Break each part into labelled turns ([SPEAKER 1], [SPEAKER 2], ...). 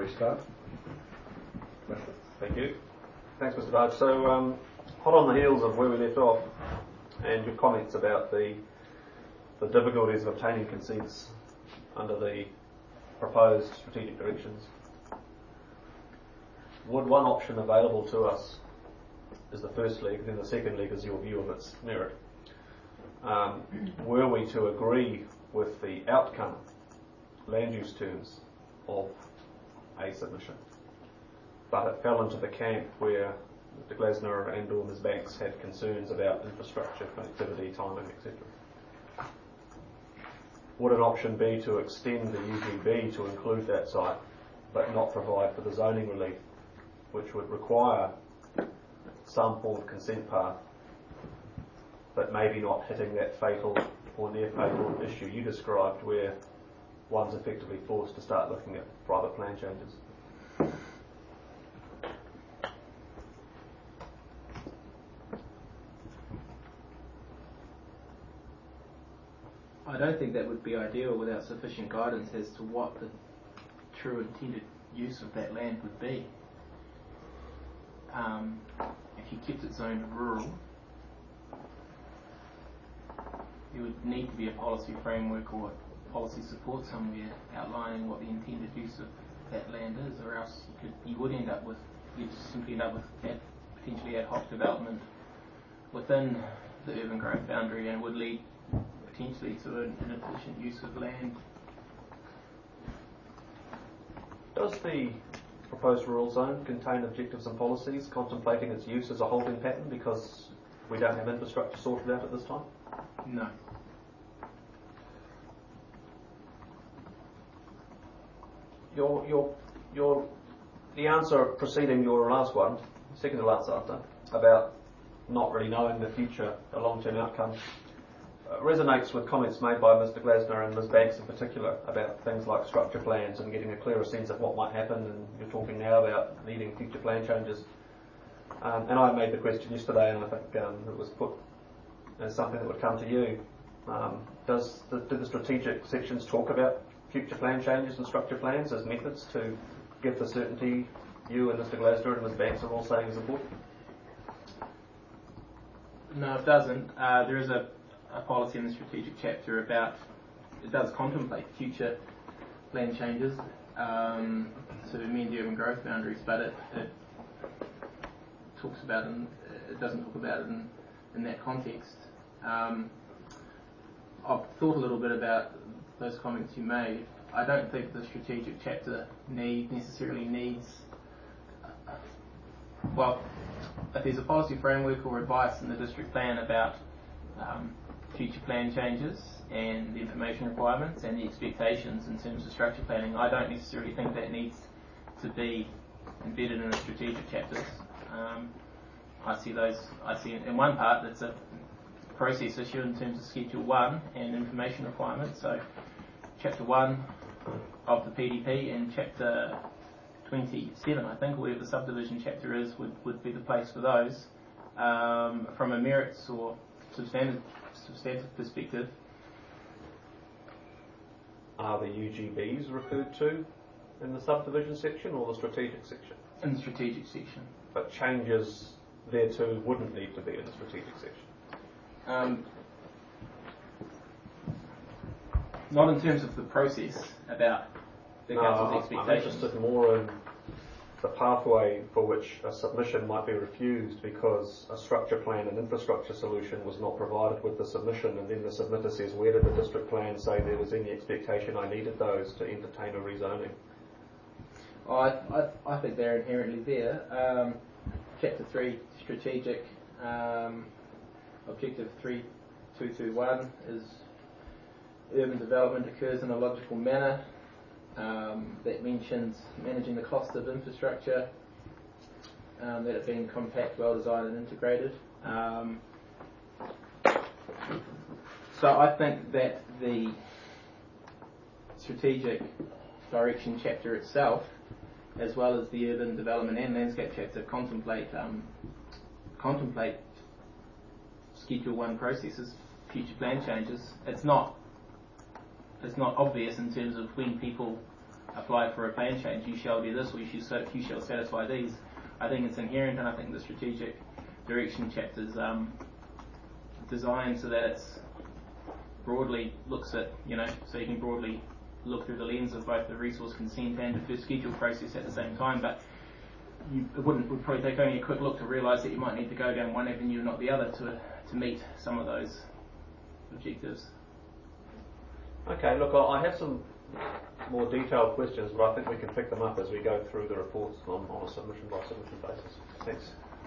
[SPEAKER 1] start?
[SPEAKER 2] Thank you. Thanks, Mr. Barge. So, hot on the heels of where we left off, and your comments about the difficulties of obtaining consents under the proposed strategic directions, would one option available to us is the first leg, then the second leg is your view of its merit. Were we to agree with the outcome, land use terms, of a submission, but it fell into the camp where Mr. Glasner and or Ms. Banks had concerns about infrastructure, connectivity, timing, etc. Would an option be to extend the UGB to include that site, but not provide for the zoning relief, which would require some form of consent path, but maybe not hitting that fatal or near fatal issue you described, where one's effectively forced to start looking at private plan changes?
[SPEAKER 3] I don't think that would be ideal without sufficient guidance as to what the true intended use of that land would be. If you kept it zoned rural, there would need to be a policy framework or policy support somewhere outlining what the intended use of that land is, or else you'd simply end up with potentially ad hoc development within the urban growth boundary, and would lead potentially to an inefficient use of land.
[SPEAKER 2] Does the proposed rural zone contain objectives and policies contemplating its use as a holding pattern because we don't have infrastructure sorted out at this time?
[SPEAKER 3] No.
[SPEAKER 2] The answer preceding your last one, second to last after, about not really knowing the future, the long-term outcome, resonates with comments made by Mr. Glasner and Ms. Banks in particular about things like structure plans and getting a clearer sense of what might happen, and you're talking now about needing future plan changes. And I made the question yesterday, and I think it was put as something that would come to you. Do the strategic sections talk about future plan changes and structure plans as methods to give the certainty you and Mr. Glasner and Ms. Banks are all saying is important?
[SPEAKER 3] No, it doesn't. There is a policy in the strategic chapter about, it does contemplate future plan changes to amend the urban growth boundaries, but it talks about it doesn't talk about it in that context. I've thought a little bit about those comments you made. I don't think the strategic chapter necessarily needs, if there's a policy framework or advice in the district plan about future plan changes and the information requirements and the expectations in terms of structure planning, I don't necessarily think that needs to be embedded in the strategic chapters. I see in one part it's a process issue in terms of Schedule 1 and information requirements. So Chapter 1 of the PDP and Chapter 27, I think, where the subdivision chapter is, would be the place for those. From a merits or substantive perspective.
[SPEAKER 2] Are the UGBs referred to in the subdivision section or the strategic section?
[SPEAKER 3] In the strategic section.
[SPEAKER 2] But changes thereto wouldn't need to be in the strategic section?
[SPEAKER 3] Not in terms of the process about the council's expectations.
[SPEAKER 2] I'm interested more in the pathway for which a submission might be refused because a structure plan and infrastructure solution was not provided with the submission, and then the submitter says, where did the district plan say there was any expectation I needed those to entertain a rezoning?
[SPEAKER 3] I think they're inherently there. Chapter 3, strategic, objective 3221 is urban development occurs in a logical manner. That mentions managing the cost of infrastructure, that it being compact, well designed and integrated. So I think that the strategic direction chapter itself, as well as the urban development and landscape chapter, contemplate Schedule 1 processes, future plan changes. It's not obvious in terms of when people apply for a plan change, you shall do this, or you shall satisfy these. I think it's inherent, and I think the strategic direction chapter's designed so that it's broadly looks at, so you can broadly look through the lens of both the resource consent and the first schedule process at the same time, but it would probably take only a quick look to realise that you might need to go down one avenue and not the other to meet some of those objectives.
[SPEAKER 2] Okay, look, I have some more detailed questions, but I think we can pick them up as we go through the reports on a submission by submission basis. Thanks.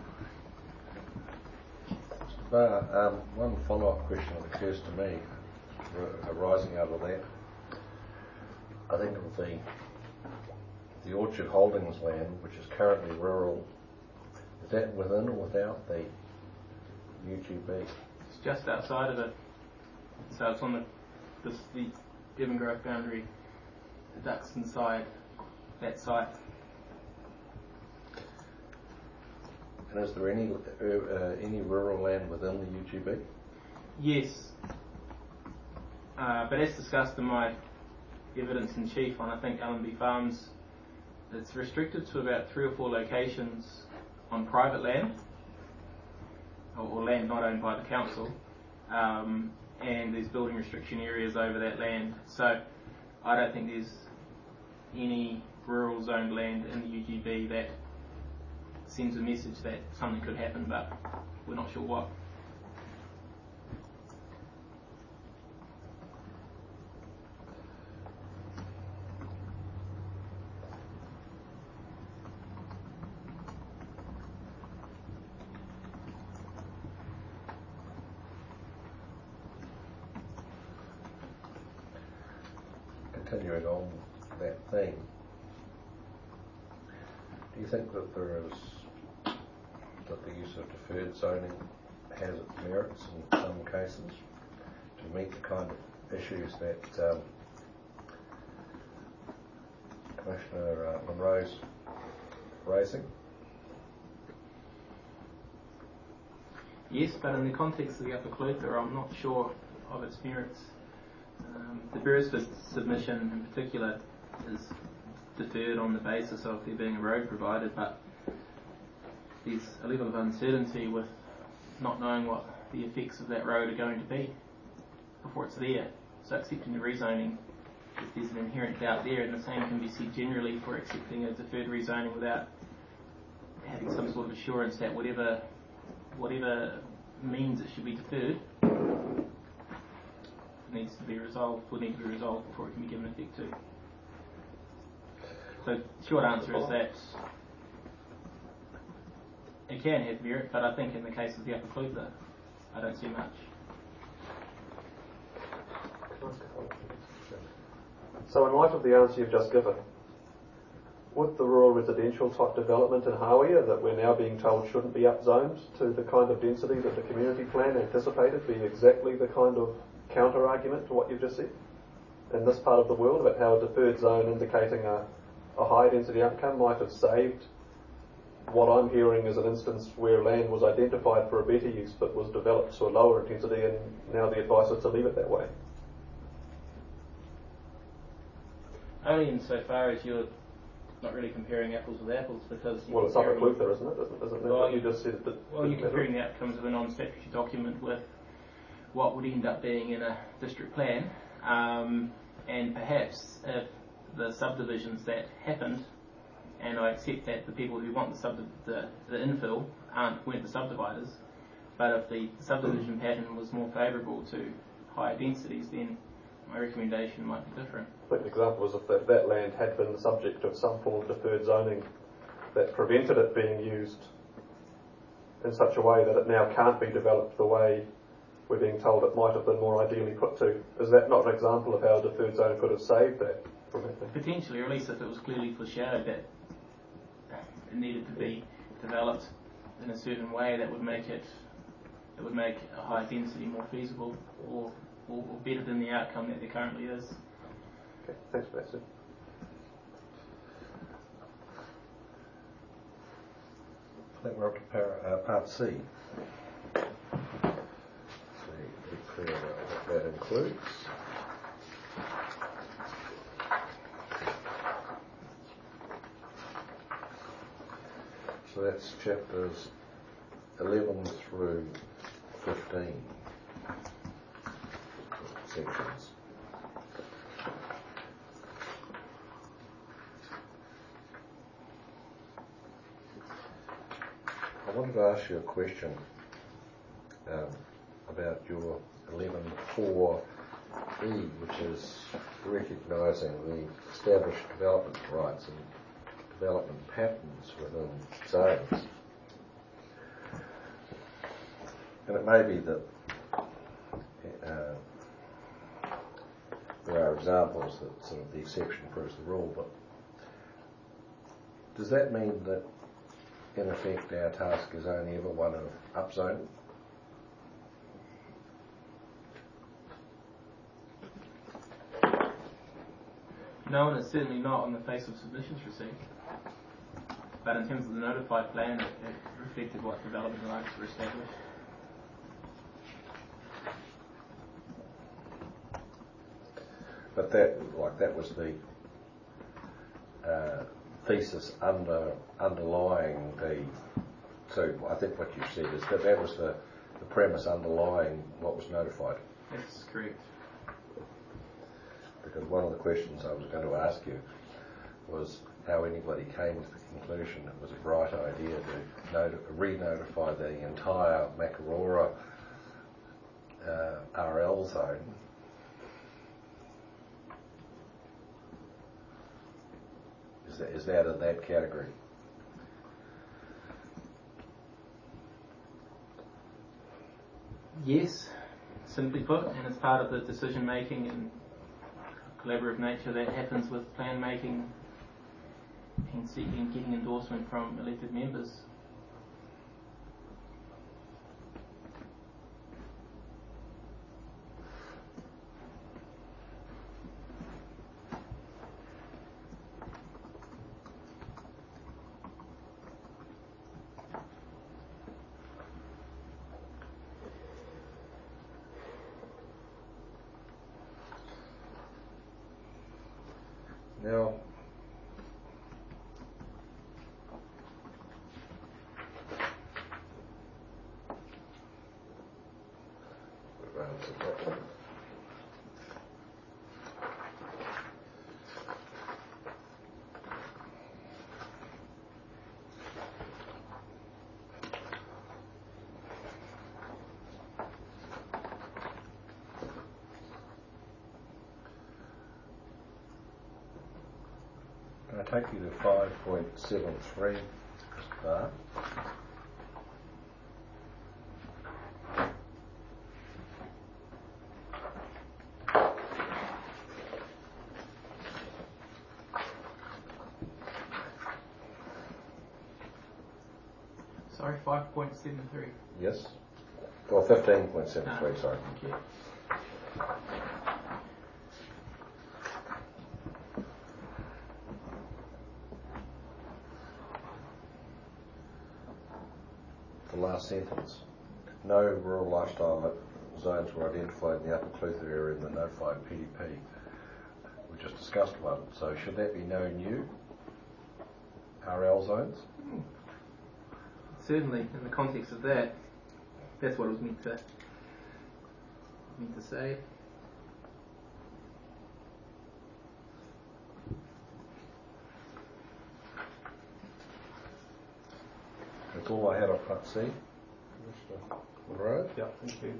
[SPEAKER 1] One follow-up question that occurs to me arising out of that. I think of the Orchard Holdings land, which is currently rural, is that within or without the UGB?
[SPEAKER 3] It's just outside of it. So it's on the Devon Grove boundary, the Duxton side, that site.
[SPEAKER 1] And is there any rural land within the UGB?
[SPEAKER 3] Yes. But as discussed in my evidence in chief on, I think, Allenby Farms, it's restricted to about 3 or 4 locations on private land, or land not owned by the council, and there's building restriction areas over that land. So I don't think there's any rural zoned land in the UGB that sends a message that something could happen, but we're not sure what.
[SPEAKER 1] Continuing on that theme, do you think that the use of deferred zoning has its merits in some cases to meet the kind of issues that Commissioner Monroe's raising?
[SPEAKER 3] Yes, but in the context of the Upper Clutha, I'm not sure of its merits. The Beresford submission in particular is deferred on the basis of there being a road provided, but there's a level of uncertainty with not knowing what the effects of that road are going to be before it's there. So accepting the rezoning, if there's an inherent doubt there, and the same can be said generally for accepting a deferred rezoning without having some sort of assurance that whatever means it should be deferred needs to be resolved, would need to be resolved before it can be given effect to. So short answer is that it can have merit, but I think in the case of the Upper Clutha, I don't see much.
[SPEAKER 2] So in light of the answer you've just given, would the rural residential type development in Hawea that we're now being told shouldn't be upzoned to the kind of density that the community plan anticipated be exactly the kind of counter-argument to what you've just said in this part of the world about how a deferred zone indicating a high density outcome might have saved what I'm hearing is an instance where land was identified for a better use but was developed to a lower intensity, and now the advice is to leave it that way?
[SPEAKER 3] Only insofar as you're not really comparing apples with apples, because
[SPEAKER 2] well, it's Upper Clutha, isn't it? Isn't
[SPEAKER 3] well,
[SPEAKER 2] you just said that?
[SPEAKER 3] Well, you're comparing the outcomes of a non-statutory document with what would end up being in a district plan, and perhaps if the subdivisions that happened, and I accept that the people who want the infill weren't the subdividers, but if the subdivision pattern was more favourable to higher densities, then my recommendation might be different.
[SPEAKER 2] I think the example was if that land had been the subject of some form of deferred zoning that prevented it being used in such a way that it now can't be developed the way we're being told it might have been more ideally put to. Is that not an example of how a deferred zone could have saved that from happening?
[SPEAKER 3] Potentially, or at least if it was clearly foreshadowed that it needed to be developed in a certain way that would make a high density more feasible or better than the outcome that there currently is.
[SPEAKER 2] Okay, thanks for that, Sir.
[SPEAKER 1] I think we're up to part C. Be clear about what that includes. So that's chapters 11 through 15 sections. I wanted to ask you a question about your 11.4e, which is recognising the established development rights and development patterns within zones. And it may be that there are examples that sort of the exception proves the rule, but does that mean that in effect our task is only ever one of upzoning?
[SPEAKER 3] No, and it's certainly not on the face of submissions received. But in terms of the notified plan, it reflected what development rights were established.
[SPEAKER 1] But that was the thesis underlying the. So I think what you said is that was the premise underlying what was notified.
[SPEAKER 3] That's correct.
[SPEAKER 1] Because one of the questions I was going to ask you was how anybody came to the conclusion it was a bright idea to re-notify the entire Makarora RL zone. Is that in that category?
[SPEAKER 3] Yes, simply put, and it's part of the decision making and collaborative nature that happens with plan making and seeking getting endorsement from elected members.
[SPEAKER 1] Now, can I take you to 5.73, Christopher?
[SPEAKER 3] Sorry, 5.73.
[SPEAKER 1] Yes? Or 15.73, sorry.
[SPEAKER 3] Thank you.
[SPEAKER 1] The last sentence. No rural lifestyle zones were identified in the Upper Clutha area in the notified PDP. We just discussed one. So should that be no new RL zones?
[SPEAKER 3] Certainly, in the context of that, that's what it was meant to say.
[SPEAKER 1] That's all I had on front C. Mr. Monroe?
[SPEAKER 2] Yeah, thank you.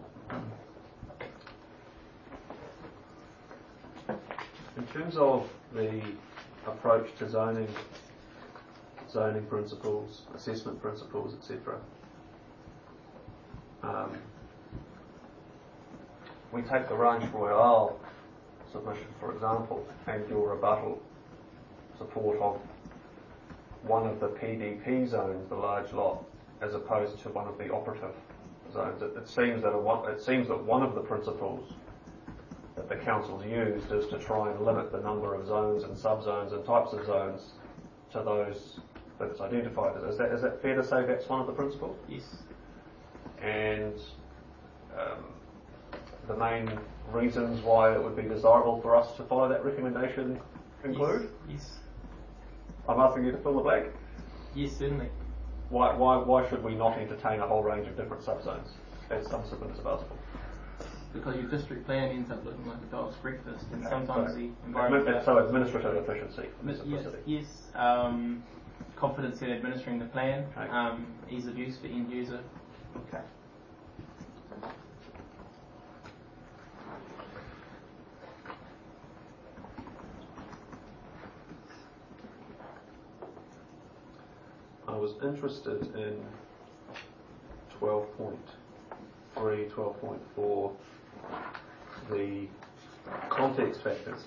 [SPEAKER 2] In terms of the approach to zoning principles, assessment principles, etc. We take the Range Royale submission, for example, and your rebuttal support of one of the PDP zones, the large lot, as opposed to one of the operative zones. It seems that one of the principles that the council's used is to try and limit the number of zones and subzones and types of zones to those that it's identified as. Is that fair to say that's one of the principles?
[SPEAKER 3] Yes.
[SPEAKER 2] And the main reasons why it would be desirable for us to follow that recommendation include?
[SPEAKER 3] Yes.
[SPEAKER 2] I'm asking you to fill the blank.
[SPEAKER 3] Yes, certainly.
[SPEAKER 2] Why should we not entertain a whole range of different subzones as subsequent is available?
[SPEAKER 3] Because your district plan ends up looking like a dog's breakfast, and
[SPEAKER 2] Okay,
[SPEAKER 3] sometimes
[SPEAKER 2] so
[SPEAKER 3] the environment.
[SPEAKER 2] So administrative efficiency,
[SPEAKER 3] Yes,
[SPEAKER 2] simplicity.
[SPEAKER 3] yes. Confidence in administering the plan,
[SPEAKER 2] Okay.
[SPEAKER 3] ease of use for end user.
[SPEAKER 2] Okay. I was interested in 12.3, 12.4, the context factors.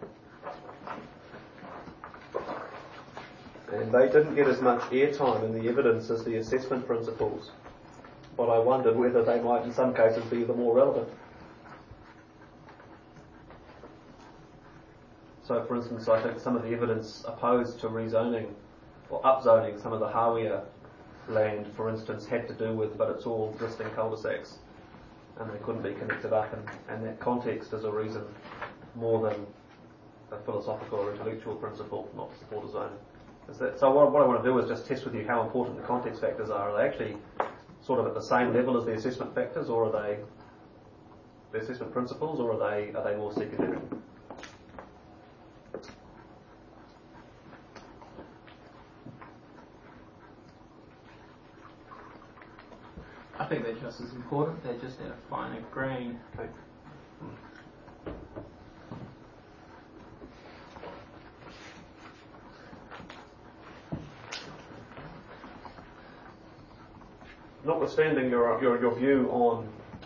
[SPEAKER 2] And they didn't get as much airtime in the evidence as the assessment principles, but I wondered whether they might in some cases be the more relevant. So for instance, I think some of the evidence opposed to rezoning or upzoning some of the Hawea land, for instance, had to do with, but it's all existing cul-de-sacs and they couldn't be connected up, and that context is a reason more than a philosophical or intellectual principle not to support a zoning. So what I want to do is just test with you how important the context factors are. Are they actually sort of at the same level as the assessment factors, or are they the assessment principles, or are they more secondary?
[SPEAKER 3] I think they're just as important. They're just at a finer grain.
[SPEAKER 2] Okay. Notwithstanding your view on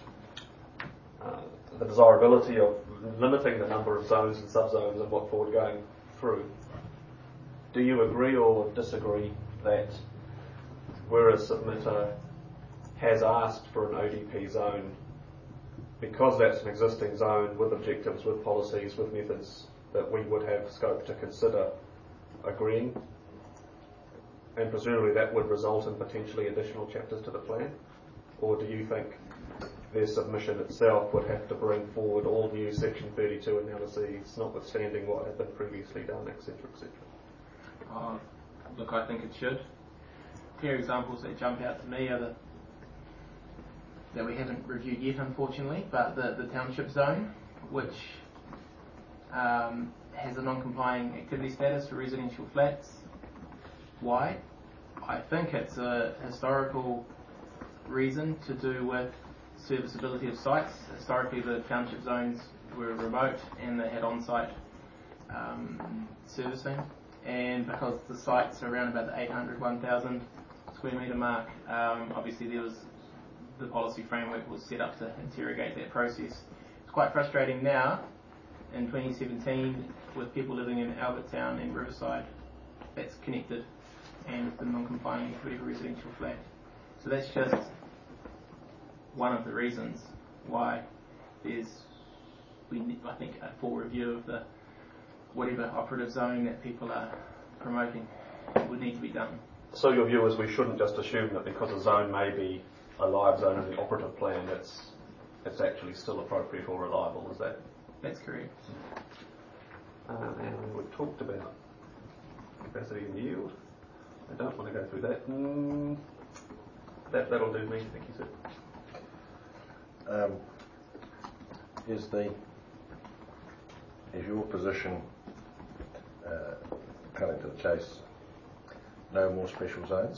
[SPEAKER 2] the desirability of limiting the number of zones and subzones and what forward going through, do you agree or disagree that where a submitter has asked for an ODP zone, because that's an existing zone with objectives, with policies, with methods, that we would have scope to consider agreeing? And presumably that would result in potentially additional chapters to the plan? Or do you think their submission itself would have to bring forward all new Section 32 analyses, notwithstanding what had been previously done, etc., etc.?
[SPEAKER 3] Look, I think it should. Clear examples that jump out to me are that we haven't reviewed yet, unfortunately, but the township zone, which has a non-complying activity status for residential flats. Why? I think it's a historical reason to do with serviceability of sites. Historically, the township zones were remote and they had on-site servicing, and because the sites are around about the 800, 1,000 square metre mark, obviously there was the policy framework was set up to interrogate that process. It's quite frustrating now in 2017 with people living in Albertown and Riverside that's connected and with the non-compliant activity for residential flat. So that's just one of the reasons why there's, I think, a full review of the whatever operative zone that people are promoting would need to be done.
[SPEAKER 2] So your view is we shouldn't just assume that because a zone may be a live zone in the operative plan, it's actually still appropriate or reliable, is that?
[SPEAKER 3] That's correct.
[SPEAKER 2] And we talked about capacity and yield. I don't want to go through that. That'll do me, I think you said. Is your position, cutting to the chase, no more special zones?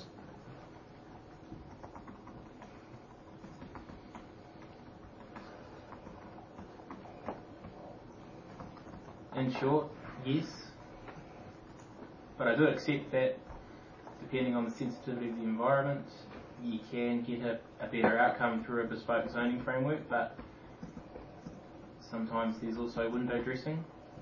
[SPEAKER 3] In short, yes. But I do accept that depending on the sensitivity of the environment, you can get a better outcome through a bespoke zoning framework, but sometimes there's also window dressing.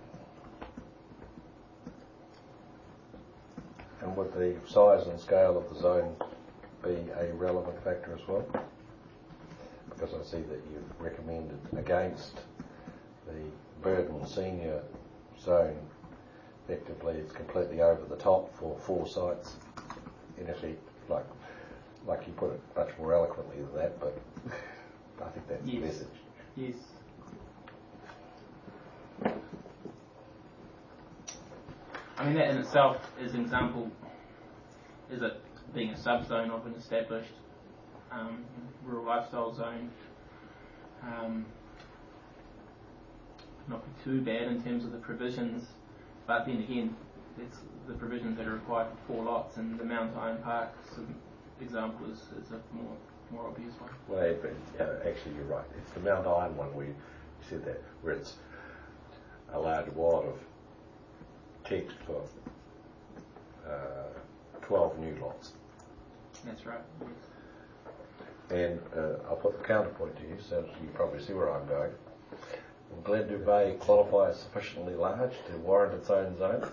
[SPEAKER 1] And would the size and scale of the zone be a relevant factor as well? Because I see that you've recommended against the Burden Senior zone. Effectively, it's completely over the top for 4 sites. In effect, like you put it much more eloquently than that, but I think that's the message.
[SPEAKER 3] Yes. I mean, that in itself is an example. is it being a subzone of an established rural lifestyle zone? Not be too bad in terms of the provisions, but then again, it's the provisions that are required for 4 lots, and the Mount Iron Park example is a more obvious one.
[SPEAKER 1] Well, but actually you're right. It's the Mount Iron one where you said that, where it's allowed a wad of text for 12 new lots.
[SPEAKER 3] That's right. Yes.
[SPEAKER 1] And I'll put the counterpoint to you, so you probably see where I'm going. Will Glendieu Bay qualify as sufficiently large to warrant its own zone?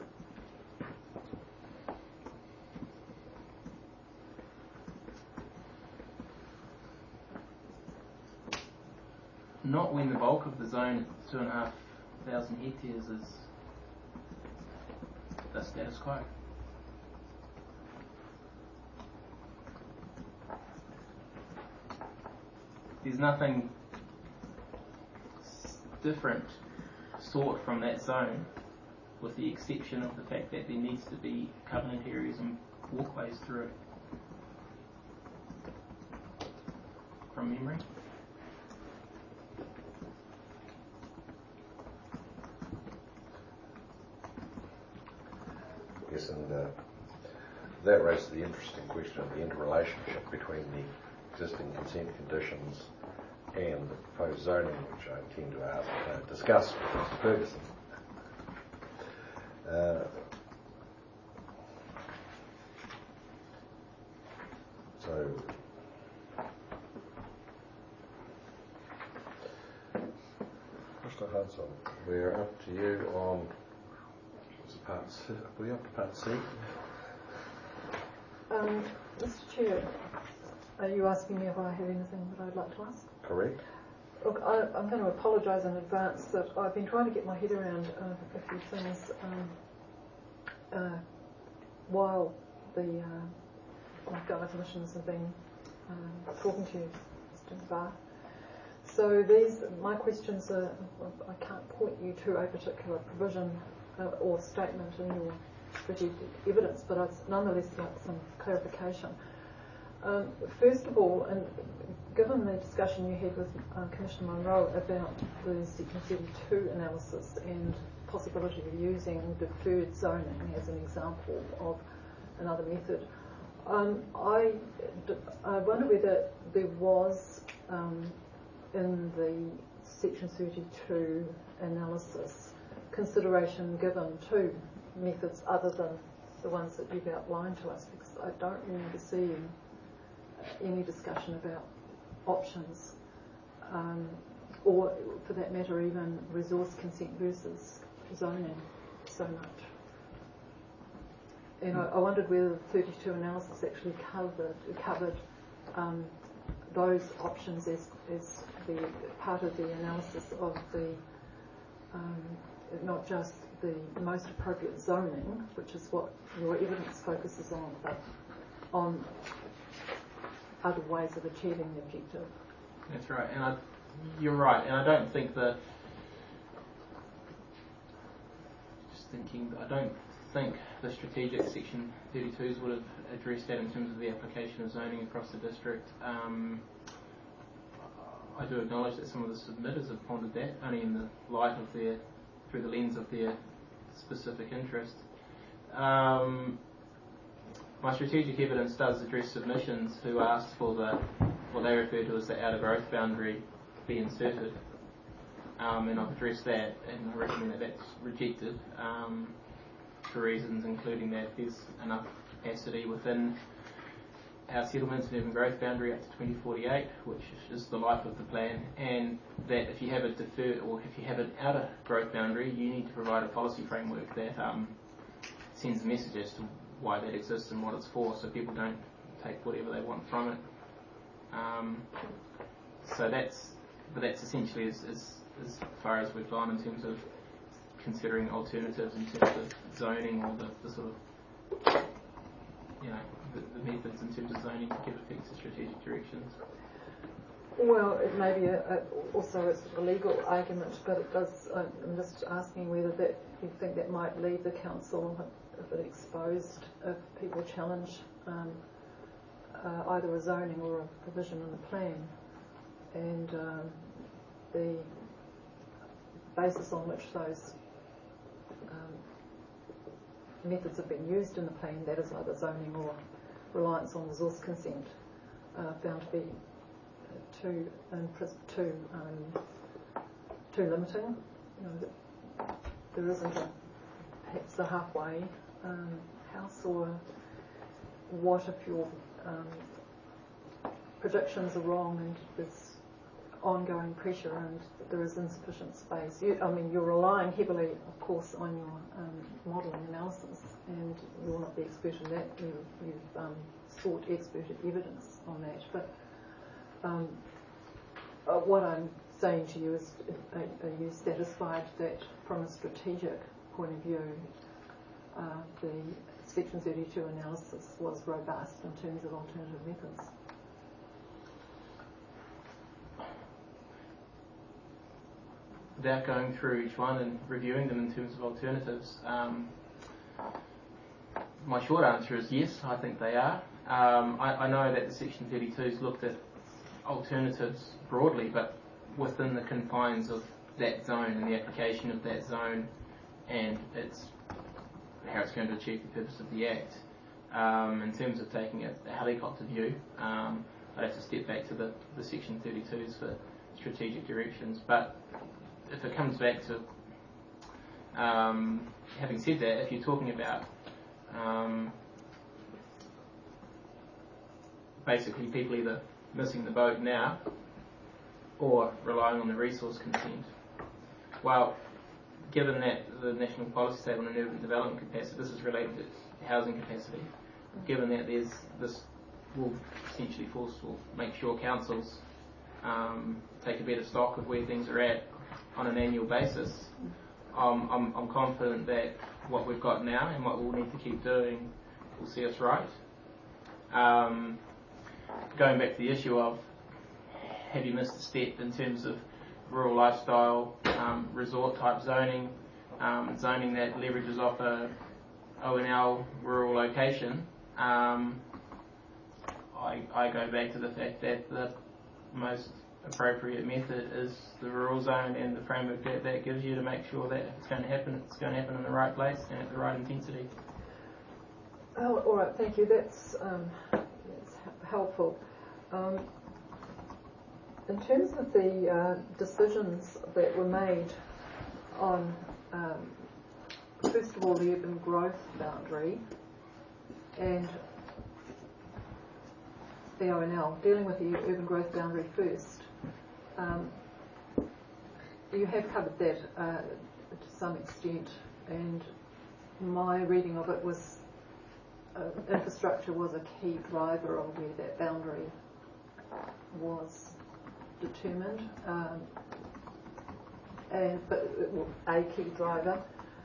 [SPEAKER 3] Not when the bulk of the zone, 2,500 hectares, is the status quo. There's nothing different sought from that zone, with the exception of the fact that there needs to be covenant areas and walkways through it. From memory.
[SPEAKER 1] Yes, and that raises the interesting question of the interrelationship between the existing consent conditions and the proposed zoning, which I intend to discuss with Mr. Ferguson. So, Mr. Hudson, we're up to you on part C. Are we up to part C?
[SPEAKER 4] Mr. Chair, are you asking me if I have anything that I'd like to ask?
[SPEAKER 1] Correct.
[SPEAKER 4] Look, I'm going to apologise in advance that I've been trying to get my head around a few things while the Gala Commissioners have been talking to you, Mr. Barr. So my questions are, I can't point you to a particular provision or statement in your strategic evidence, but I'd nonetheless like some clarification. First of all, and given the discussion you had with Commissioner Monroe about the Section 32 analysis and possibility of using deferred zoning as an example of another method, I wonder whether there was in the Section 32 analysis consideration given to methods other than the ones that you've outlined to us, because I don't remember seeing any discussion about options, or for that matter even resource consent versus zoning so much. And I wondered whether the 32 analysis actually covered those options as the part of the analysis of the not just the most appropriate zoning, which is what your evidence focuses on, but on other ways of achieving the objective.
[SPEAKER 3] That's right, and you're right, and I don't think I don't think the strategic Section 32s would have addressed that in terms of the application of zoning across the district. I do acknowledge that some of the submitters have pondered that, only in the light of through the lens of their specific interest. My strategic evidence does address submissions who asked for what they refer to as the outer growth boundary be inserted, and I've addressed that, and I recommend that that's rejected for reasons including that there's enough capacity within our settlements and urban growth boundary up to 2048, which is the life of the plan, and that if you have a deferred or if you have an outer growth boundary, you need to provide a policy framework that sends a message as to why that exists and what it's for, so people don't take whatever they want from it. So that's essentially as far as we've gone in terms of considering alternatives in terms of zoning or the sort of, the methods in terms of zoning to give effect to strategic directions.
[SPEAKER 4] Well, it may be also it's a legal argument, but it does. I'm just asking whether that you think that might leave the council a bit exposed if people challenge either a zoning or a provision in the plan, and the basis on which those methods have been used in the plan, that is either zoning or reliance on resource consent, found to be too limiting. You know, there isn't perhaps a halfway house, or what if your predictions are wrong and there's ongoing pressure and there is insufficient space. You're relying heavily, of course, on your modelling analysis, and you're not the expert in that. You've sought expert evidence on that, but what I'm saying to you is, are you satisfied that from a strategic point of view, the Section 32 analysis was robust in terms of alternative methods?
[SPEAKER 3] Without going through each one and reviewing them in terms of alternatives, my short answer is yes, I think they are. I know that the Section 32's looked at alternatives broadly, but within the confines of that zone and the application of that zone and how it's going to achieve the purpose of the Act. In terms of taking a helicopter view, I'd have to step back to the Section 32s for strategic directions. But if it comes back to, having said that, if you're talking about basically people either missing the boat now or relying on the resource consent, well, given that the National Policy Statement on Urban Development Capacity, this is related to housing capacity, given that this will essentially make sure councils take a better stock of where things are at on an annual basis, I'm confident that what we've got now and what we'll need to keep doing will see us right. Going back to the issue of have you missed a step in terms of rural lifestyle, resort type zoning, zoning that leverages off a ONL rural location, I go back to the fact that the most appropriate method is the rural zone and the framework that gives you to make sure that if it's going to happen in the right place and at the right intensity.
[SPEAKER 4] Oh, all right, thank you. That's helpful. In terms of the decisions that were made on, first of all, the urban growth boundary and the ONL, dealing with the urban growth boundary first, you have covered that to some extent, and my reading of it was infrastructure was a key driver of where that boundary was determined, a key driver.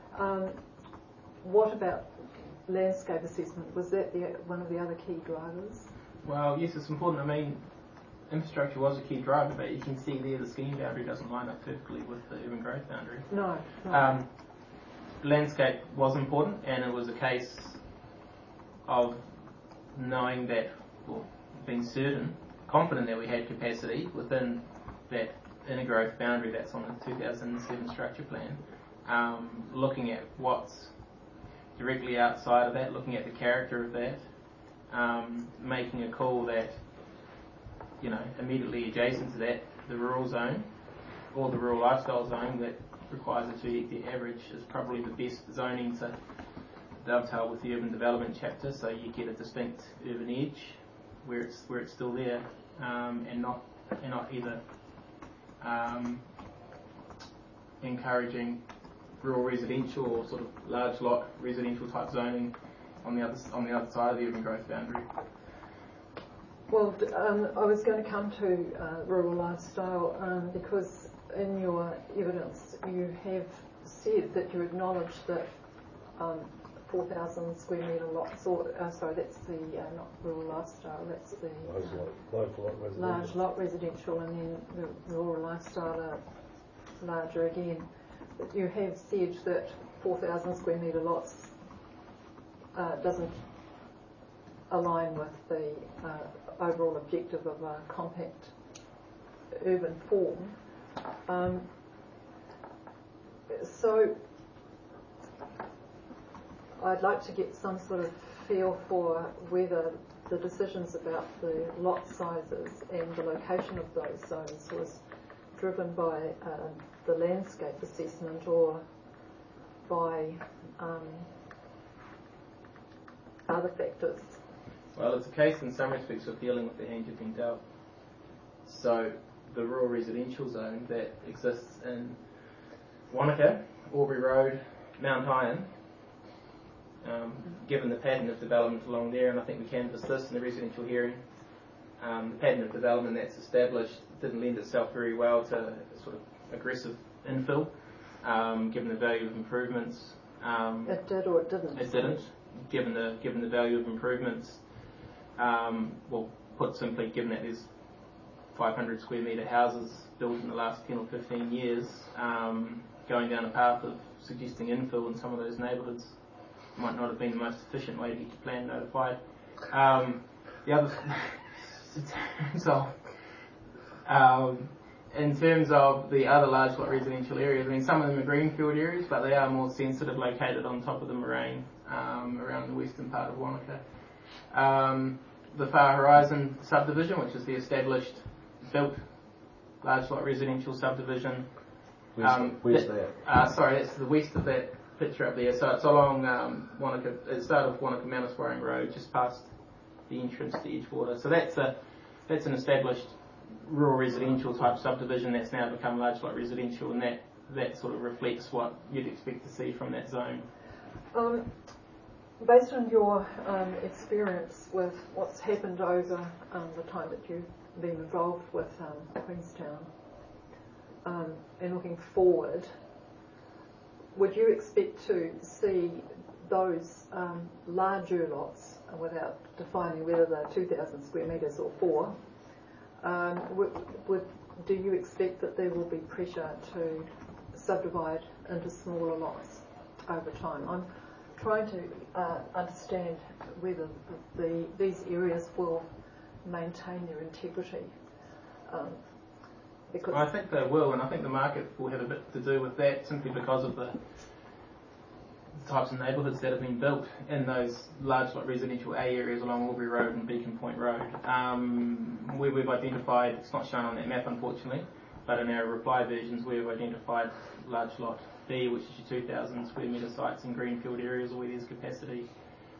[SPEAKER 4] What about landscape assessment? Was that one of the other key drivers?
[SPEAKER 3] Well, yes, it's important. I mean, infrastructure was a key driver, but you can see there the scheme boundary doesn't line up perfectly with the urban growth boundary.
[SPEAKER 4] No.
[SPEAKER 3] Landscape was important, and it was a case of knowing that, or being confident that we had capacity within that inner growth boundary that's on the 2007 structure plan, looking at what's directly outside of that, looking at the character of that, making a call that, immediately adjacent to that, the rural zone or the rural lifestyle zone that requires a 2 hectare average is probably the best zoning to dovetail with the urban development chapter, so you get a distinct urban edge where it's still there, and not either encouraging rural residential or sort of large lot residential type zoning on the other side of the urban growth boundary.
[SPEAKER 4] Well, I was going to come to rural lifestyle because in your evidence you have said that you acknowledge that 4,000 square metre lots, or sorry, that's the not rural lifestyle, that's the large lot residential, and then the rural lifestyle are larger again. But you have said that 4,000 square metre lots doesn't align with the overall objective of a compact urban form. So I'd like to get some sort of feel for whether the decisions about the lot sizes and the location of those zones was driven by the landscape assessment or by other factors.
[SPEAKER 3] Well, it's a case in some respects of dealing with the hand you've been dealt. So the rural residential zone that exists in Wanaka, Aubrey Road, Mount Iron, given the pattern of development along there, and I think we canvassed this in the residential hearing, the pattern of development that's established didn't lend itself very well to sort of aggressive infill, given the value of improvements.
[SPEAKER 4] It did or it didn't?
[SPEAKER 3] It didn't, given the value of improvements. Well, put simply, given that there's 500 square metre houses built in the last 10 or 15 years, going down a path of suggesting infill in some of those neighbourhoods might not have been the most efficient way to get your plan notified. The other, in terms of the other large lot residential areas, I mean, some of them are greenfield areas, but they are more sensitive, located on top of the moraine around the western part of Wanaka. The Far Horizon subdivision, which is the established built large lot residential subdivision.
[SPEAKER 1] Where's that?
[SPEAKER 3] Sorry, that's the west of that picture up there. So it's along Wanaka, at the start of Wanaka Manuswaring Road, just past the entrance to Edgewater. So that's an established rural residential type subdivision that's now become large lot residential, and that sort of reflects what you'd expect to see from that zone.
[SPEAKER 4] Based on your experience with what's happened over the time that you've been involved with Queenstown, and looking forward, would you expect to see those larger lots, without defining whether they're 2,000 square metres or 4, do you expect that there will be pressure to subdivide into smaller lots over time? I'm trying to understand whether these areas will maintain their integrity. Because
[SPEAKER 3] I think they will, and I think the market will have a bit to do with that, simply because of the types of neighbourhoods that have been built in those large lot residential A areas along Aubrey Road and Beacon Point Road, where we've identified, it's not shown on that map unfortunately, but in our reply versions we've identified large lot B, which is your 2,000 square metre sites in greenfield areas where there's capacity.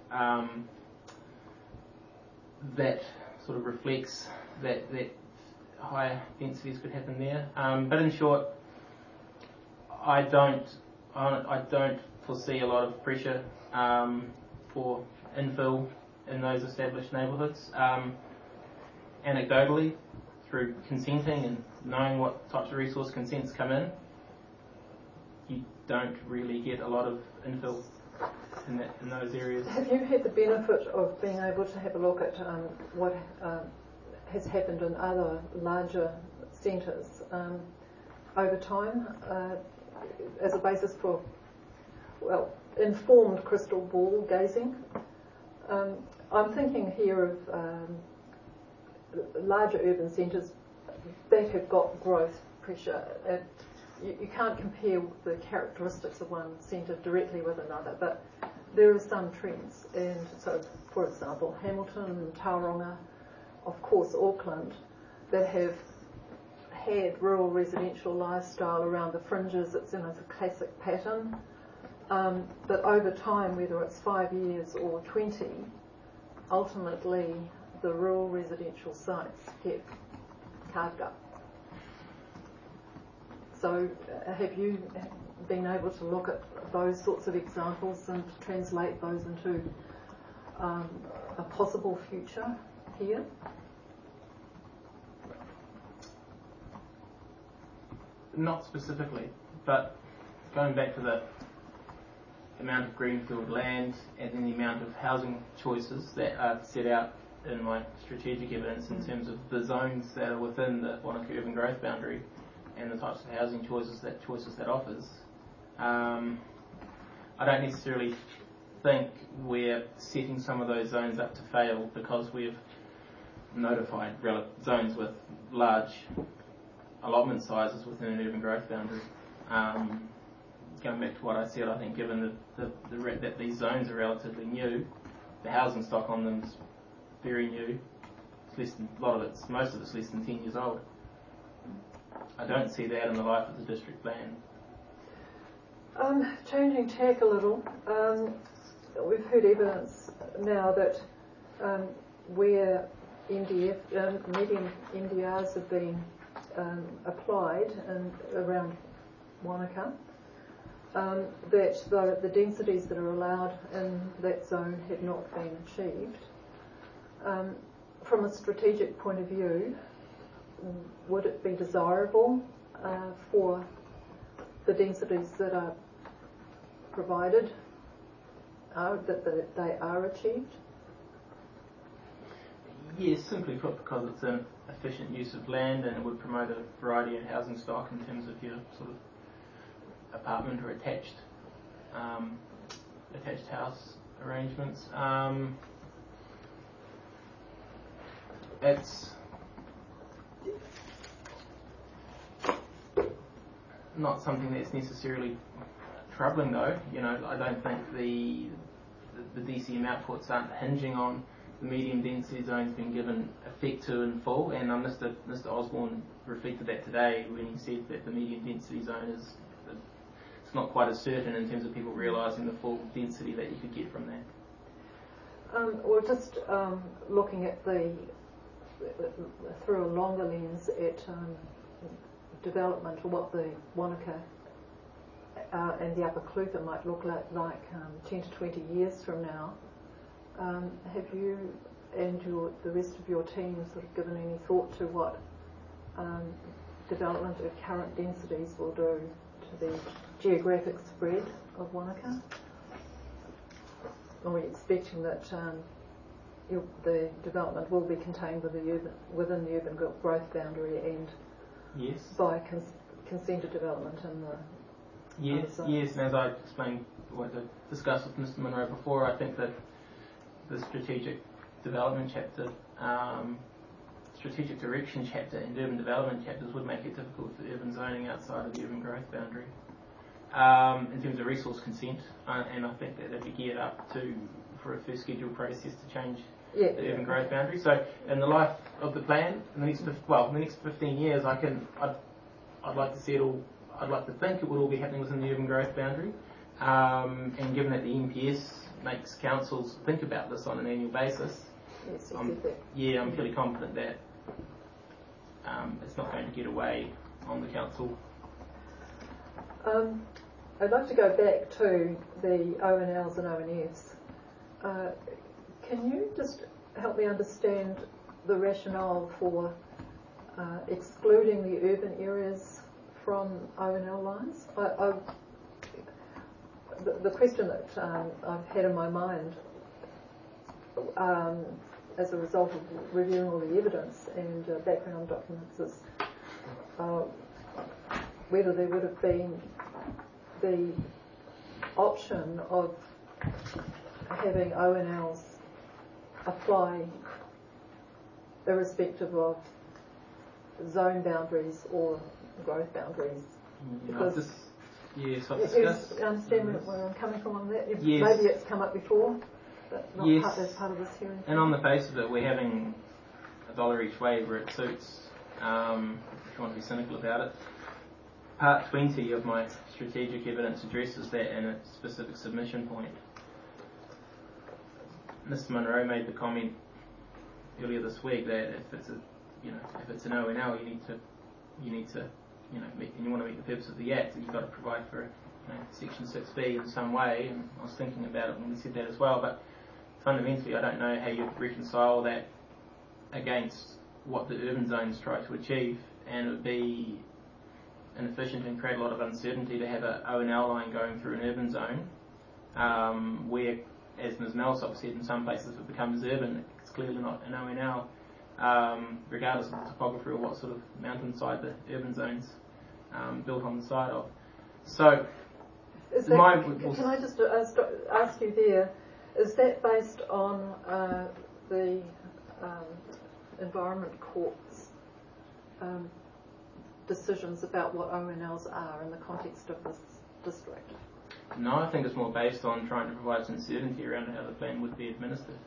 [SPEAKER 3] That sort of reflects that higher densities could happen there. But in short, I don't foresee a lot of pressure for infill in those established neighbourhoods. Anecdotally, through consenting and knowing what types of resource consents come in, you don't really get a lot of infill in those areas.
[SPEAKER 4] Have you had the benefit of being able to have a look at what has happened in other larger centres over time as a basis for, well, informed crystal ball gazing? I'm thinking here of larger urban centres that have got growth pressure. You can't compare the characteristics of one centre directly with another, but there are some trends. And so, for example, Hamilton, Tauranga, of course Auckland, that have had rural residential lifestyle around the fringes. It's in a classic pattern. But over time, whether it's 5 years or 20, ultimately the rural residential sites get carved up. So have you been able to look at those sorts of examples and translate those into a possible future here?
[SPEAKER 3] Not specifically, but going back to amount of greenfield land and then the amount of housing choices that are set out in my strategic evidence in terms of the zones that are within the Wanaka urban growth boundary and the types of housing choices that offers. I don't necessarily think we're setting some of those zones up to fail because we've notified zones with large allotment sizes within an urban growth boundary. Going back to what I said, I think given that these zones are relatively new, the housing stock on them is very new. It's most of it's less than 10 years old. I don't see that in the life of the district plan.
[SPEAKER 4] Changing tack a little, we've heard evidence now that where medium MDRs have been applied around Wanaka, that the densities that are allowed in that zone have not been achieved. From a strategic point of view, would it be desirable for the densities that are provided that they are achieved?
[SPEAKER 3] Yes, simply put, because it's an efficient use of land and it would promote a variety of housing stock in terms of your sort of apartment or attached house arrangements. It's not something that's necessarily troubling, though. I don't think the DCM outputs aren't hinging on the medium density zones being given effect to in full, and Mr. Osborne reflected that today when he said that the medium density zone it's not quite as certain in terms of people realising the full density that you could get from that.
[SPEAKER 4] Well, just looking at through a longer lens at development, or what the Wanaka and the Upper Clutha might look like 10 to 20 years from now. Have you and the rest of your team sort of given any thought to what development at current densities will do to the geographic spread of Wanaka? Are we expecting that the development will be contained within the urban growth boundary and
[SPEAKER 3] yes,
[SPEAKER 4] by consented development in the
[SPEAKER 3] yes, and as I explained, what I discussed with Mr. Munro before, I think that the strategic development chapter, strategic direction chapter and urban development chapters would make it difficult for urban zoning outside of the urban growth boundary. In terms of resource consent, and I think that they'd be geared up for a first scheduled process to change the urban growth boundary. So in the life of the plan, in the next 15 years, I'd like to see it all. I'd like to think it would all be happening within the urban growth boundary. And given that the NPS makes councils think about this on an annual basis, I'm fairly confident that it's not going to get away on the council.
[SPEAKER 4] I'd like to go back to the ONLs and ONFs. Can you just help me understand the rationale for excluding the urban areas from ONL lines? The question that I've had in my mind as a result of reviewing all the evidence and background documents is whether there would have been the option of having ONLs apply irrespective of zone boundaries or growth boundaries. Because
[SPEAKER 3] yes,
[SPEAKER 4] I've discussed. You understand where I'm coming from on that?
[SPEAKER 3] Yes.
[SPEAKER 4] Maybe it's come up before, but not
[SPEAKER 3] yes.
[SPEAKER 4] as part of this hearing.
[SPEAKER 3] And on the face of it, we're having $1 each way where it suits, if you want to be cynical about it. Part 20 of my strategic evidence addresses that in a specific submission point. Mr. Munro made the comment earlier this week that if it's an ONL, you need to and you want to meet the purpose of the Act, you've got to provide for Section 6B in some way. And I was thinking about it when we said that as well. But fundamentally, I don't know how you reconcile that against what the urban zones try to achieve, and it would be inefficient and create a lot of uncertainty to have an ONL line going through an urban zone where, as Ms Melsop said, in some places it becomes urban, it's clearly not an ONL, regardless of the topography or what sort of mountainside the urban zone's built on the side of. So,
[SPEAKER 4] can I just ask you there, is that based on the Environment Court's decisions about what ONLs are in the context of this district?
[SPEAKER 3] No, I think it's more based on trying to provide some certainty around how the plan would be administered.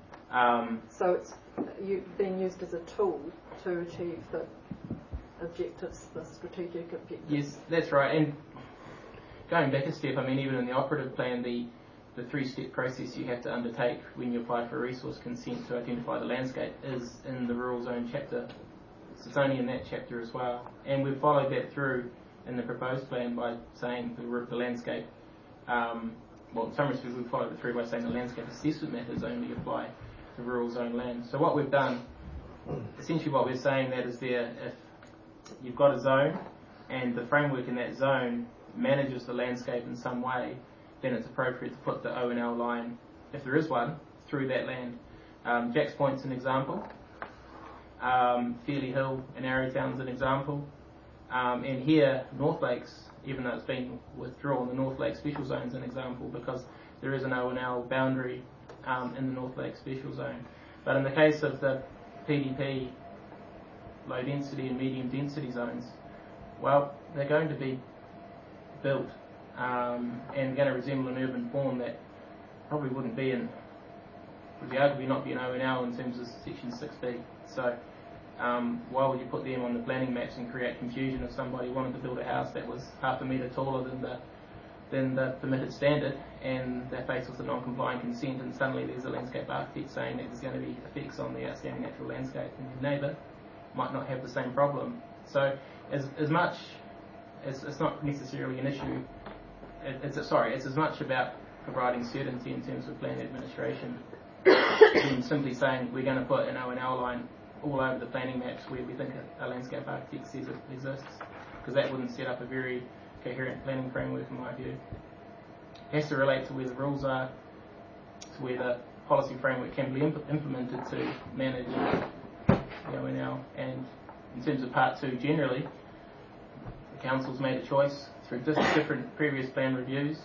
[SPEAKER 4] So it's being used as a tool to achieve the objectives, the strategic objectives?
[SPEAKER 3] Yes, that's right. And going back a step, I mean, even in the operative plan, the three-step process you have to undertake when you apply for a resource consent to identify the landscape is in the rural zone chapter. So it's only in that chapter as well. And we've followed that through in the proposed plan by saying the landscape, well, in some respects we've followed it through by saying the landscape assessment methods only apply to rural zone land. So what we've done, essentially what we're saying that is there, if you've got a zone and the framework in that zone manages the landscape in some way, then it's appropriate to put the ONL line, if there is one, through that land. Jacks Point's an example. Fairley Hill and Arrowtown's an example. And here, North Lakes, even though it's been withdrawn, the North Lake Special Zone is an example because there is an ONL boundary in the North Lake Special Zone. But in the case of the PDP low density and medium density zones, well, they're going to be built and going to resemble an urban form that probably would arguably not be an ONL in terms of section 6B. So why would you put them on the planning maps and create confusion if somebody wanted to build a house that was half a metre taller than the permitted standard and they're faced with a non-compliant consent and suddenly there's a landscape architect saying that there's going to be effects on the outstanding natural landscape and your neighbour might not have the same problem. So as much as it's not necessarily an issue, it's as much about providing certainty in terms of land administration than simply saying we're going to put an ONL line all over the planning maps where we think a landscape architect says it exists, because that wouldn't set up a very coherent planning framework in my view. It has to relate to where the rules are, to where the policy framework can be implemented to manage the ONL. And in terms of part 2 generally, the council's made a choice through different previous plan reviews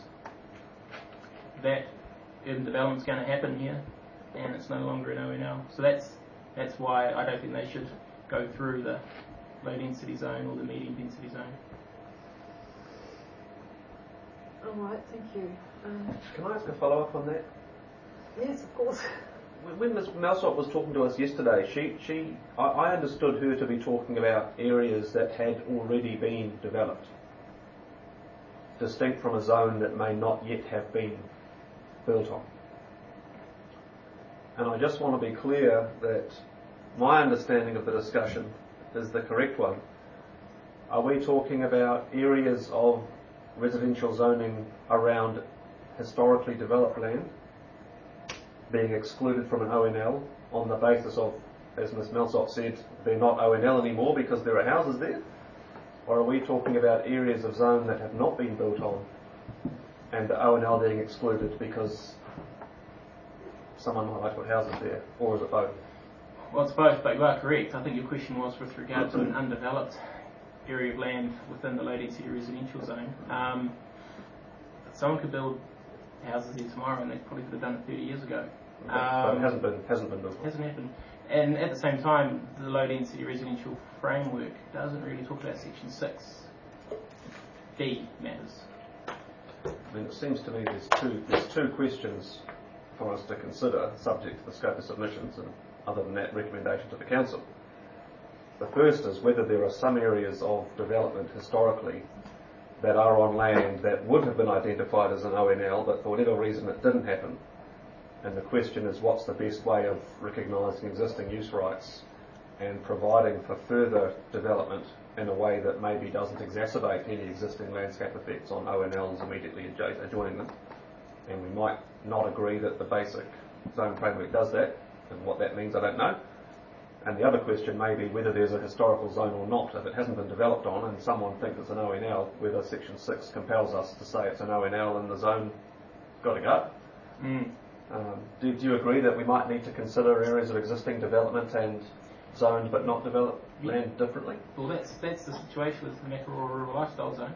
[SPEAKER 3] that urban development's going to happen here and it's no longer an ONL. So that's why I don't think they should go through the low density zone or the medium density zone.
[SPEAKER 4] All right, thank you.
[SPEAKER 2] Can I ask a follow-up on that?
[SPEAKER 4] Yes, of course.
[SPEAKER 2] When Ms Melsop was talking to us yesterday, I understood her to be talking about areas that had already been developed, distinct from a zone that may not yet have been built on. And I just want to be clear that my understanding of the discussion is the correct one. Are we talking about areas of residential zoning around historically developed land being excluded from an ONL on the basis of, as Ms Melsop said, they're not ONL anymore because there are houses there? Or are we talking about areas of zone that have not been built on and the ONL being excluded because someone might like to put houses there? Or is it both?
[SPEAKER 3] Well, it's both, but you are correct. I think your question was with regard to an undeveloped area of land within the low density residential zone. Someone could build houses here tomorrow and they probably could have done it 30 years ago.
[SPEAKER 2] But it hasn't been built.
[SPEAKER 3] Hasn't happened. And at the same time, the low density residential framework doesn't really talk about section 6D matters.
[SPEAKER 2] I mean, it seems to me there's two questions for us to consider, subject to the scope of submissions, and other than that, recommendation to the council. The first is whether there are some areas of development historically that are on land that would have been identified as an ONL, but for whatever reason it didn't happen. And the question is, what's the best way of recognising existing use rights and providing for further development in a way that maybe doesn't exacerbate any existing landscape effects on ONLs immediately adjoining them. And we might not agree that the basic zone framework does that, and what that means I don't know. And the other question may be whether there's a historical zone or not. If it hasn't been developed on and someone thinks it's an ONL, whether section 6 compels us to say it's an ONL in the zone got to go.
[SPEAKER 3] Mm.
[SPEAKER 2] Do you agree that we might need to consider areas of existing development and zoned but not developed land differently?
[SPEAKER 3] Well, that's the situation with the Makarora Rural Lifestyle Zone.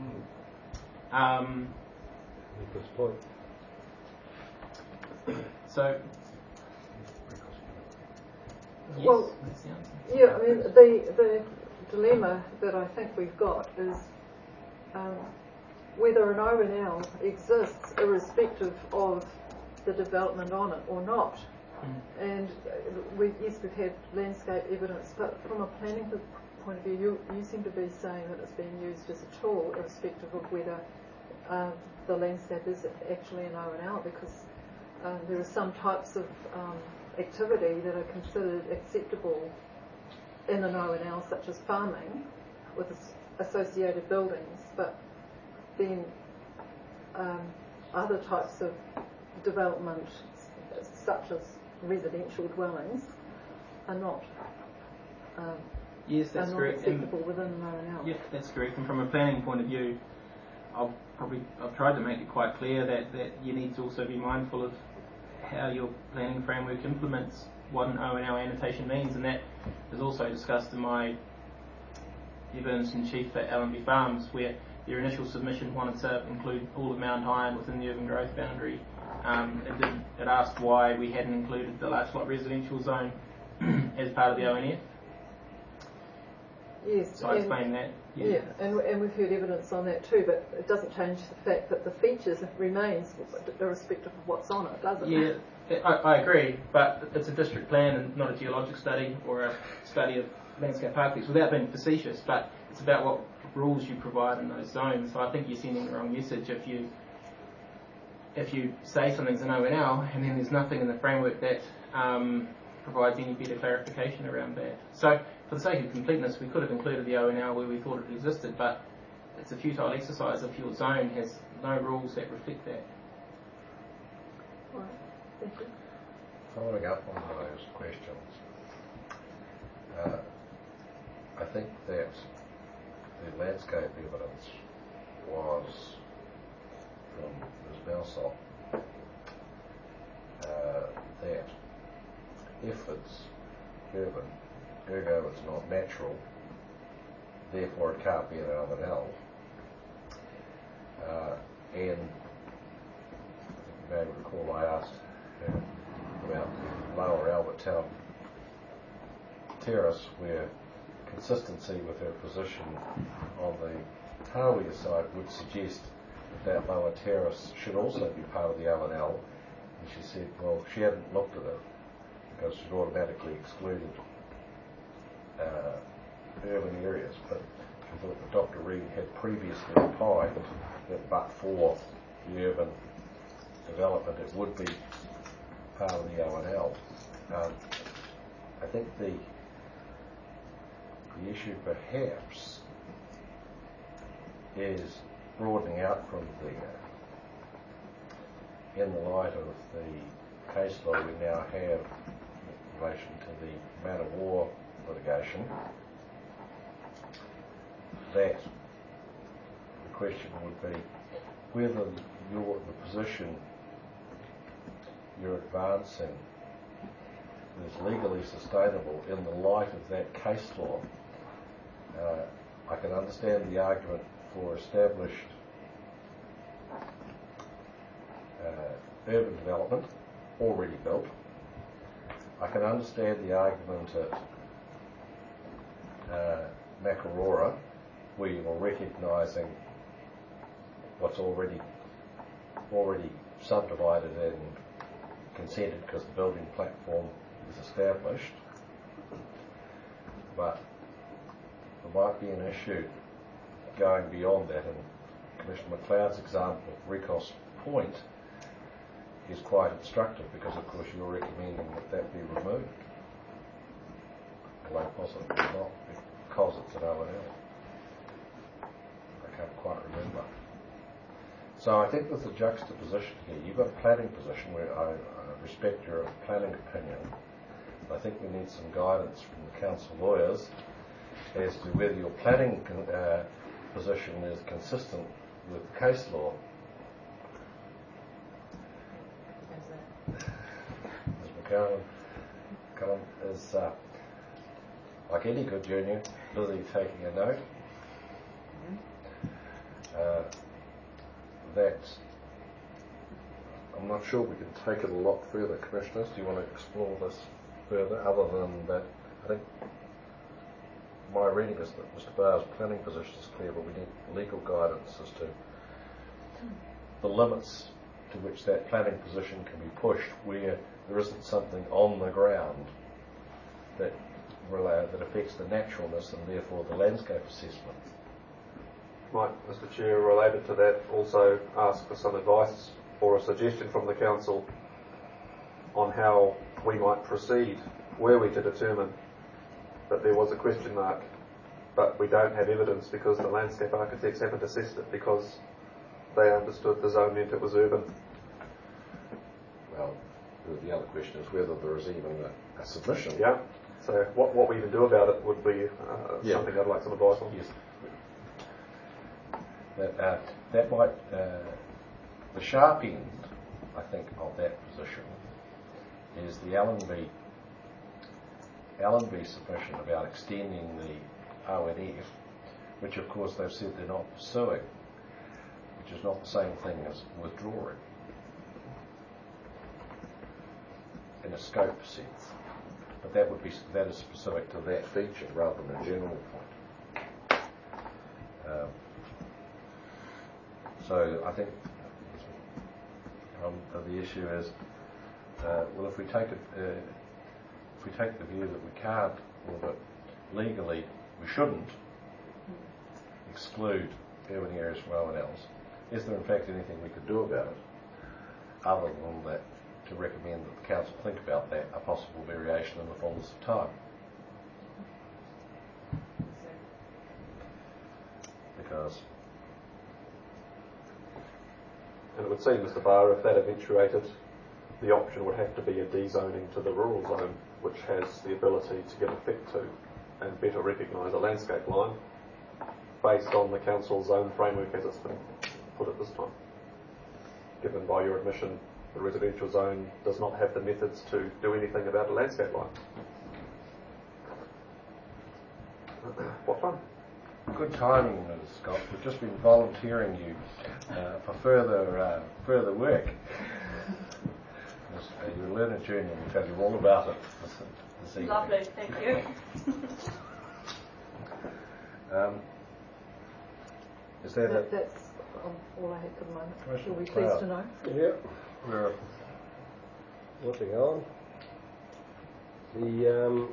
[SPEAKER 3] So, yes,
[SPEAKER 4] Well,
[SPEAKER 3] that's the answer.
[SPEAKER 4] Yeah, I mean, the dilemma that I think we've got is whether an O&L exists irrespective of the development on it or not. And we've had landscape evidence, but from a planning point of view, you seem to be saying that it's being used as a tool irrespective of whether the landscape is actually an O&L, because there are some types of activity that are considered acceptable in an O&L, such as farming with associated buildings, but then other types of development, such as residential dwellings, are not
[SPEAKER 3] Yes, that's correct.
[SPEAKER 4] acceptable within an O&L.
[SPEAKER 3] Yeah, that's correct. And from a planning point of view, I've tried to make it quite clear that you need to also be mindful of how your planning framework implements what an O&L annotation means, and that is also discussed in my Evans-in-Chief at Allenby Farms, where their initial submission wanted to include all of Mount Iron within the urban growth boundary. It asked why we hadn't included the large lot residential zone as part of the ONF.
[SPEAKER 4] Yes,
[SPEAKER 3] So I explained that.
[SPEAKER 4] Yeah, and we've heard evidence on that too, but it doesn't change the fact that the features remains irrespective of what's on it, does it?
[SPEAKER 3] Yeah, I agree, but it's a district plan and not a geologic study or a study of landscape architects, without being facetious, but it's about what rules you provide in those zones. So I think you're sending the wrong message if you say something's an O&L and then there's nothing in the framework that provides any better clarification around that. So for the sake of completeness, we could have included the O&L where we thought it existed, but it's a futile exercise if your zone has no rules that reflect that.
[SPEAKER 4] Right. Thank you.
[SPEAKER 1] Following up on those questions, I think that the landscape evidence was from Ms. Balsop that if it's urban, ergo it's not natural, therefore it can't be an O&L. And you may recall I asked her about the Lower Albert Town Terrace, where consistency with her position on the Tarawia side would suggest that lower terrace should also be part of the O&L. And she said, well, she hadn't looked at it because she'd automatically excluded urban areas, but she thought that Dr. Reid had previously opined that but for the urban development it would be part of the O&L. I think the issue perhaps is broadening out from in the light of the case law we now have in relation to the Man of War litigation, that the question would be whether the position you're advancing is legally sustainable in the light of that case law. I can understand the argument for established urban development already built. I can understand the argument at Makarora, where you're recognising what's already subdivided and consented because the building platform is established. But there might be an issue going beyond that, and Commissioner McLeod's example of Recos Point is quite instructive because, of course, you're recommending that be removed. Although possibly not, because it's an O&L. I can't quite remember. So I think there's a juxtaposition here. You've got a planning position where I respect your planning opinion. I think we need some guidance from the council lawyers as to whether your planning position is consistent with case law. Colin is, like any good junior, busy taking a note. That I'm not sure we can take it a lot further. Commissioners, do you want to explore this further? Other than that, I think my reading is that Mr. Barr's planning position is clear, but we need legal guidance as to the limits to which that planning position can be pushed where there isn't something on the ground that affects the naturalness and therefore the landscape assessment.
[SPEAKER 2] Might, Mr. Chair, related to that, also ask for some advice or a suggestion from the Council on how we might proceed were we to determine that there was a question mark, but we don't have evidence because the landscape architects haven't assessed it because they understood the zone meant it was urban.
[SPEAKER 1] Well, the other question is whether there is even a submission.
[SPEAKER 2] Yeah. So what we even do about it would be something I'd like some advice on.
[SPEAKER 1] Yes. That might, the sharp end, I think, of that position is the Allenby submission about extending the ONF, which of course they've said they're not pursuing, which is not the same thing as withdrawing in a scope sense. But that is specific to that feature rather than a general point. So I think the issue is, well, if we take the view that we can't, or that legally we shouldn't exclude urban areas from ONLs, is there in fact anything we could do about it other than that to recommend that the Council think about that, a possible variation in the fullness of time? Because
[SPEAKER 2] And it would seem, Mr. Barr, if that eventuated, the option would have to be a dezoning to the rural zone, which has the ability to give effect to and better recognise a landscape line based on the Council's own framework as it's been put at this time. Given by your admission, the residential zone does not have the methods to do anything about a landscape line. What fun.
[SPEAKER 1] good timing, Ms. Scott. We've just been volunteering you for further work. You're a learner junior, we'll tell you all about it this evening.
[SPEAKER 5] Lovely, thank you.
[SPEAKER 1] Is that
[SPEAKER 4] That's all I had for the moment.
[SPEAKER 1] Commissioner
[SPEAKER 4] You'll be pleased to know.
[SPEAKER 6] Yeah,
[SPEAKER 1] we're
[SPEAKER 6] moving on. The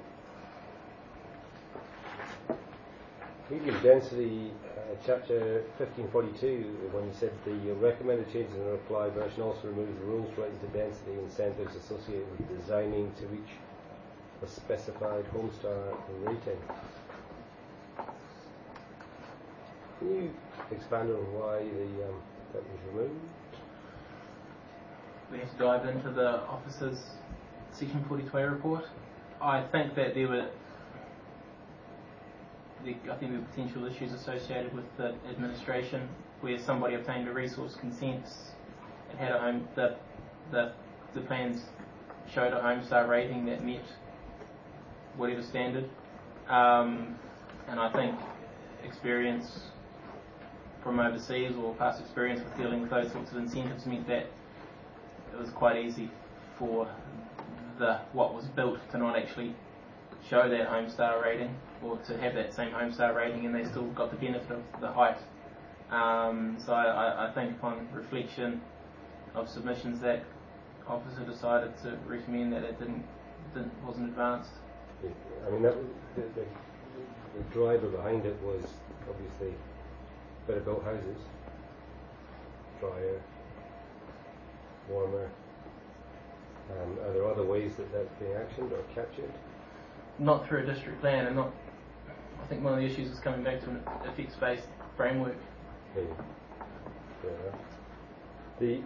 [SPEAKER 6] medium density, chapter 1542, when you said the recommended changes in the reply version also removes the rules relating to density incentives associated with designing to reach a specified Homestar rating. Can you expand on why that was removed?
[SPEAKER 3] We have to dive into the officer's Section 42A report. I think that there were potential issues associated with the administration where somebody obtained a resource consent and had a home, the plans showed a Homestar rating that met whatever standard, and I think experience from overseas or past experience with dealing with those sorts of incentives meant that it was quite easy for what was built to not actually show that Homestar rating, or to have that same Homestar rating, and they still got the benefit of the height. So I think upon reflection of submissions, that officer decided to recommend that it wasn't advanced.
[SPEAKER 6] I mean, that the driver behind it was obviously better built houses, drier, warmer. Are there other ways that that's being actioned or captured?
[SPEAKER 3] Not through a district plan, and not. I think one of the issues is coming back to an effects-based framework.
[SPEAKER 6] Yeah. The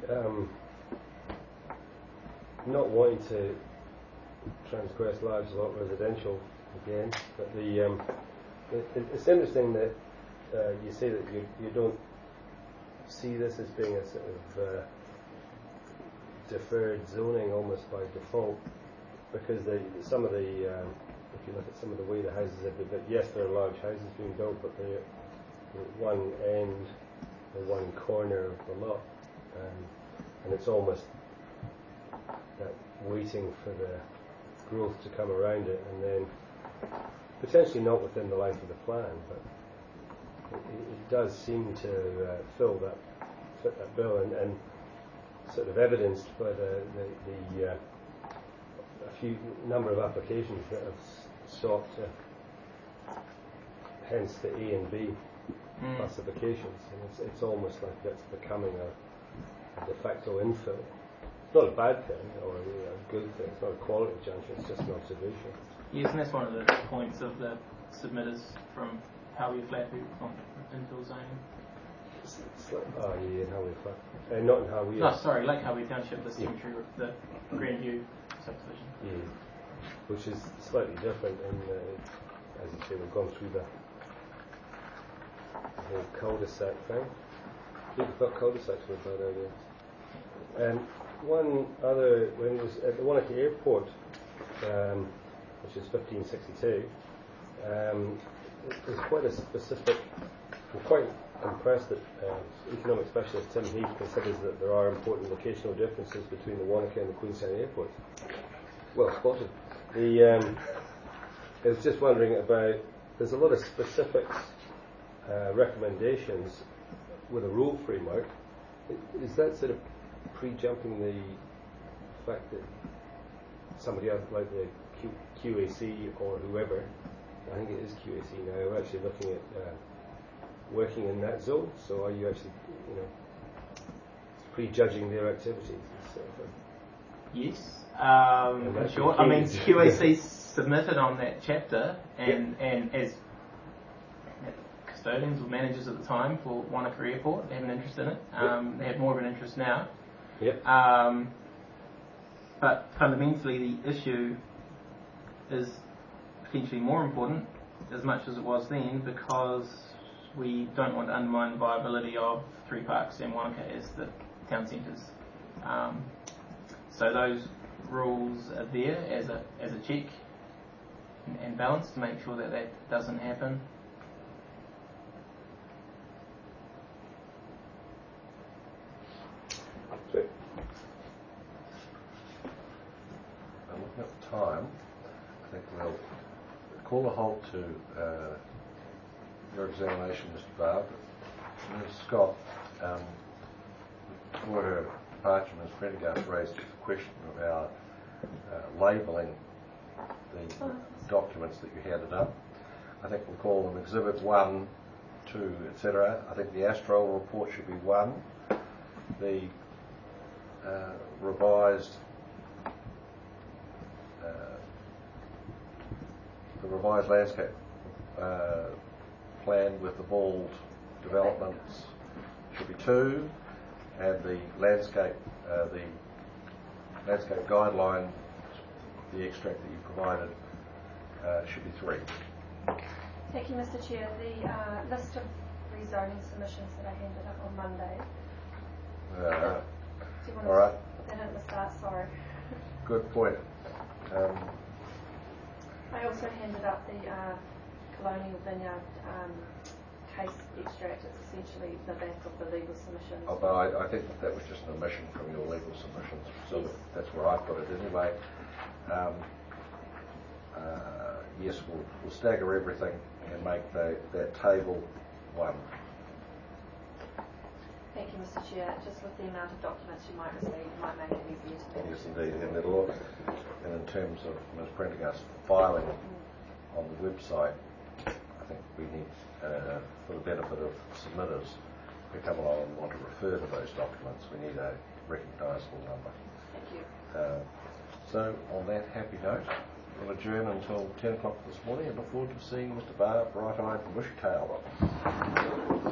[SPEAKER 6] not wanting to transgress large lot residential again, but it's interesting that you say that you don't see this as being a sort of deferred zoning almost by default. because some of the if you look at some of the way the houses have been built, yes, there are large houses being built, but they're at one end or one corner of the lot, and it's almost that waiting for the growth to come around it, and then potentially not within the life of the plan, but it does seem to fit that bill, and sort of evidenced by the a few number of applications that have sought hence the A and B classifications, and it's almost like that's becoming a de facto infill. It's not a bad thing or a good thing. It's not a quality judgment. It's just an observation.
[SPEAKER 3] Yes, and that's one of the points of the submitters from Howie Flat on infill zoning.
[SPEAKER 6] Oh yeah, in Howie Flat. Not in Howie.
[SPEAKER 3] No, sorry, Lake Howie Township, the cemetery, the Grandview subdivision.
[SPEAKER 6] Yeah, which is slightly different, and as you say, we've gone through the whole cul-de-sac thing. People thought cul-de-sacs were a bad idea. And one other, when it was at the Wanaka Airport, which is 1562, there's quite a specific. I'm quite impressed that economic specialist Tim Heath considers that there are important locational differences between the Wanaka and the Queenstown airports. Well spotted. I was just wondering about, there's a lot of specifics, recommendations with a rule framework. Is that sort of pre-jumping the fact that somebody else like the QAC or whoever, I think it is QAC now, are actually looking at working in that zone? So are you actually, prejudging their activities and sort of thing?
[SPEAKER 3] Yes. Sure. I mean, QAC submitted on that chapter, and as custodians or managers at the time for Wanaka Airport, they had an interest in it. They have more of an interest now.
[SPEAKER 6] Yep.
[SPEAKER 3] But fundamentally, the issue is potentially more important, as much as it was then, because we don't want to undermine the viability of three parks and Wanaka as the town centres. So those rules are there as a check and balance to make sure that that doesn't happen.
[SPEAKER 1] Looking at the time, I think we'll call a halt to your examination, Mr. Barr. Ms. Scott, before her departure, Ms. Prendergast raised the question about labelling the documents that you handed up. I think we'll call them Exhibit 1, 2, etc. I think the Astral report should be 1. The revised landscape plan with the bald developments should be 2, and the landscape guideline, the extract that you provided, should be 3.
[SPEAKER 5] Thank you, Mr. Chair. The list of rezoning submissions that I handed up on Monday. Do you want
[SPEAKER 1] all right.
[SPEAKER 5] to put that at the start? Sorry.
[SPEAKER 1] Good point.
[SPEAKER 5] I also handed up the Colonial Vineyard case extract. It's essentially the back of the legal submissions.
[SPEAKER 1] Although I think that was just an omission from your legal submissions, so
[SPEAKER 5] yes.
[SPEAKER 1] That's where I've got it anyway. Yes, we'll stagger everything and make that table 1.
[SPEAKER 5] Thank you, Mr. Chair. Just with the amount of documents you might receive, it might make it easier to manage.
[SPEAKER 1] Yes, indeed. And in terms of Ms. Prendergast filing on the website, I think we need, for the benefit of submitters who come along and want to refer to those documents, we need a recognisable number.
[SPEAKER 5] Thank you.
[SPEAKER 1] So, on that happy note, we'll adjourn until 10 o'clock this morning and look forward to seeing Mr. Barr bright-eyed and bushy-tailed.